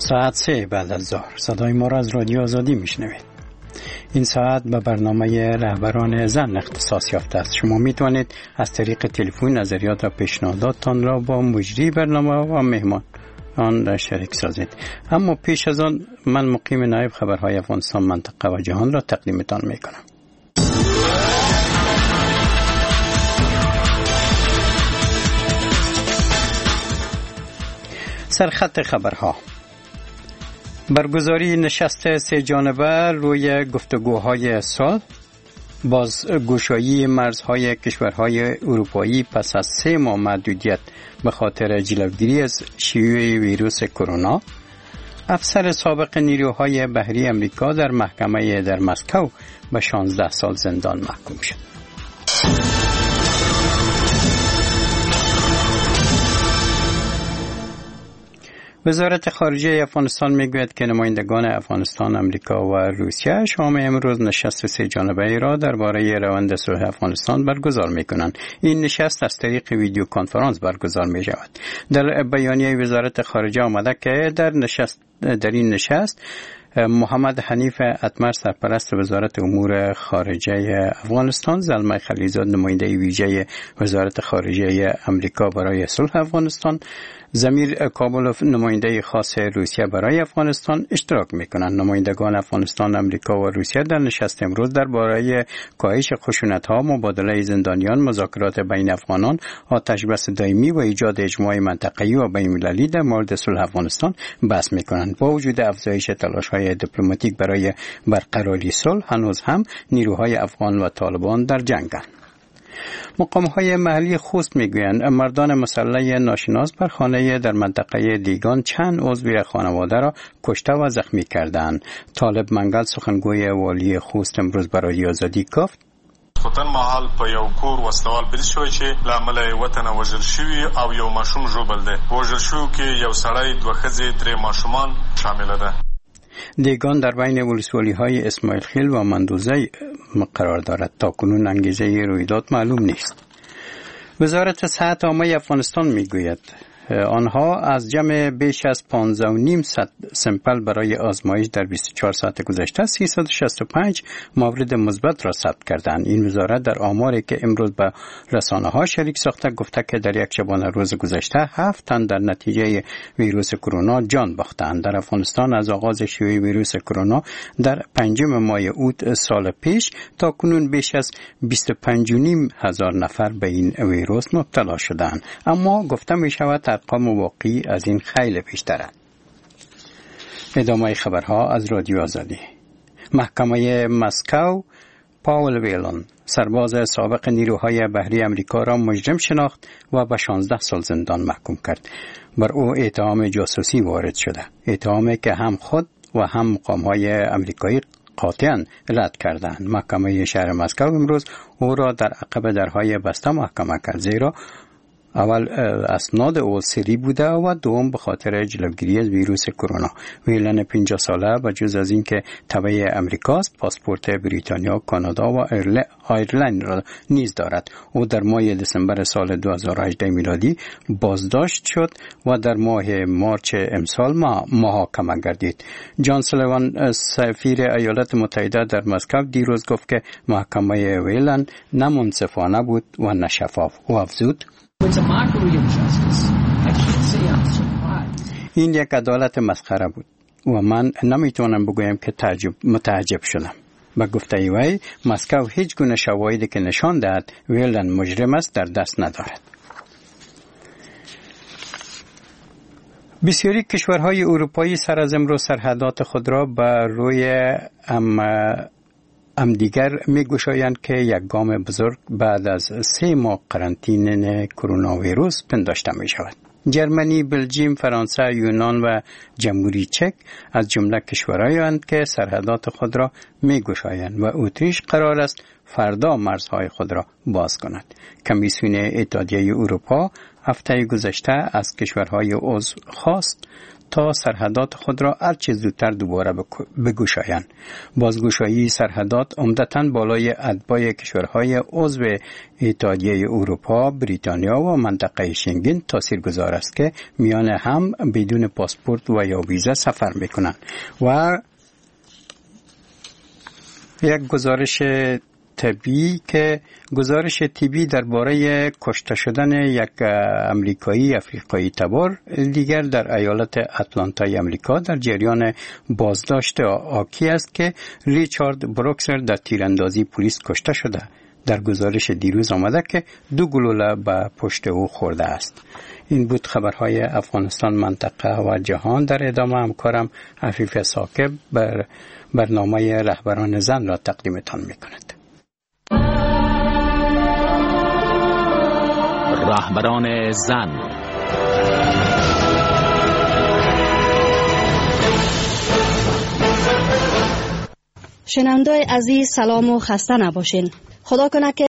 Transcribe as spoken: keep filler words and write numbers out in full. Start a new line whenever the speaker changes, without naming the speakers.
ساعت سه بعد از ظهر صدای ما را از رادیو آزادی میشنوید. این ساعت به برنامه رهبران زن اختصاص یافته است. شما میتوانید از طریق تلفن نظریات و پیشنهاداتتان را با مجری برنامه و مهمان آن را شریک سازید. اما پیش از آن من مقیم نایب خبرهای افغانستان منطقه و جهان را تقدیمتان میکنم. سرخط خبرها: برگزاری نشست سه جانبه روی گفتگوهای صلح، بازگشایی مرزهای کشورهای اروپایی پس از سه ماه محدودیت به خاطر جلوگیری از شیوع ویروس کرونا، افسر سابق نیروهای بحری امریکا در محکمه در مسکو به شانزده سال زندان محکوم شد. وزارت خارجه افغانستان میگوید که نمایندگان افغانستان، امریکا و روسیه شام امروز نشست سه جانبه را درباره روند صلح افغانستان برگزار میکنند. این نشست از طریق ویدیو کنفرانس برگزار می شود. در بیانیه وزارت خارجه آمده که در نشست در این نشست محمد حنیف اتمر سرپرست وزارت امور خارجه افغانستان، زلمه خلیزاد نماینده ویژه وزارت خارجه امریکا برای صلح افغانستان، زمیر کابلوف نماینده خاص روسیه برای افغانستان اشتراک میکنند. نمایندگان افغانستان، امریکا و روسیه در نشست امروز درباره کاهش خشونت‌ها، مبادله زندانیان، مذاکرات بین افغانان، آتش بس دائمی و ایجاد اجماع منطقه‌ای و بین‌المللی در مورد صلح افغانستان بحث میکنند. با وجود افزایش تلاش‌های دیپلماتیک برای برقراری صلح، هنوز هم نیروهای افغان و طالبان در جنگند. مقام‌های محلی خوست میگویند مردان مسلح ناشناس بر خانه در منطقه دیگان چند عضو خانواده را کشته و زخمی کردند. طالب منگل سخنگوی والی خوست امروز برای رادیو آزادی گفت:
خطن محل په یو کور وسوال بل شوی چې لامل وطن وژل شوی او یو ماشوم ژوبل دی. وژل شو کې یو سړی، دوه ښځې، درې ماشومان شامل ده.
دیگان در بین ولسوالی‌های اسماعیل خیل و مندوزه قرار دارد. تا کنون انگیزه رویداد معلوم نیست. وزارت صحت عامه افغانستان میگوید آنها از جمع بیش از پانزده و نیم صد سمپل برای آزمایش در بیست و چهار ساعت گذشته سیصد و شصت و پنج مورد مثبت را ثبت کردند. این وزارت در آماری که امروز به رسانه‌ها شریک ساخته گفته که در یک شبانه روز گذشته هفت تن در نتیجه ویروس کرونا جان باختند. در افغانستان از آغاز شیوع ویروس کرونا در پنجم ماه اوت سال پیش تا کنون بیش از بیست و پنج و نیم هزار نفر به این ویروس مبتلا شدند، اما گفته می شود ارقام واقعی از این خیلی بیشترند. ادامه خبرها از رادیو آزادی. محکمه مسکو پاول ویلان، سرباز سابق نیروهای بحری امریکا را مجرم شناخت و به شانزده سال زندان محکوم کرد. بر او اتهام جاسوسی وارد شده، اتهامی که هم خود و هم مقام‌های امریکایی قاطعاً رد کردند. محکمه شهر مسکو امروز او را در عقب درهای بسته محاکمه کرد، زیرا اول اسناد او سری بوده و دوم به خاطر جلوگیری از ویروس کرونا. ویلن پنجاه ساله و جز از این که تبع امریکاست، پاسپورت بریتانیا، کانادا و ایرلند را نیز دارد. او در ماه دسامبر سال دو هزار و هجده میلادی بازداشت شد و در ماه مارچ امسال محاکمه گردید. جان سولیوان، سفیر ایالات متحده در مسکو، دیروز گفت که محکمه ویلن نه منصفانه بود و نه شفاف. او افزود: این یک عدالت مسخره بود و من نمیتونم بگویم که تعجب متعجب شدم. به گفته وی، مسکو هیچ گونه شواهدی که نشان دهد ویلن مجرم است در دست ندارد. بسیاری کشورهای اروپایی سر از امروز سرحدات خود را بر روی ام ام دیگر می گشایند که یک گام بزرگ بعد از سه ماه قرنطینه کرونا ویروس پنداشته می شود. جرمنی، بلژیم، فرانسه، یونان و جمهوری چک از جمله کشورهایی هستند که سرحدات خود را می گشایند و اتریش قرار است فردا مرزهای خود را باز کند. کمیسیون اتحادیه اروپا هفته گذشته از کشورهای عضو خواست تا سرحدات خود را هر چه زودتر دوباره بگشایند. بازگشایی سرحدات عمدتاً بالای اتباع کشورهای عضو اتحادیه اروپا، بریتانیا و منطقه شنگن تاثیرگذار است که میان هم بدون پاسپورت و یا ویزا سفر میکنند. و یک گزارش طبی که گزارش طبی درباره کشته شدن یک امریکایی افریقایی تبار دیگر در ایالت اتلانتای امریکا در جریان بازداشت آکی است که ریچارد بروکسر در تیراندازی پلیس کشته شده. در گزارش دیروز آمده که دو گلوله به پشت او خورده است. این بود خبرهای افغانستان، منطقه و جهان. در ادامه همکارم عفیف ثاقب بر برنامه رهبران زن را تقدیمتان می‌کند.
رهبران زن.
شنونده‌های عزیز سلام و خسته نباشین. خدا کنه که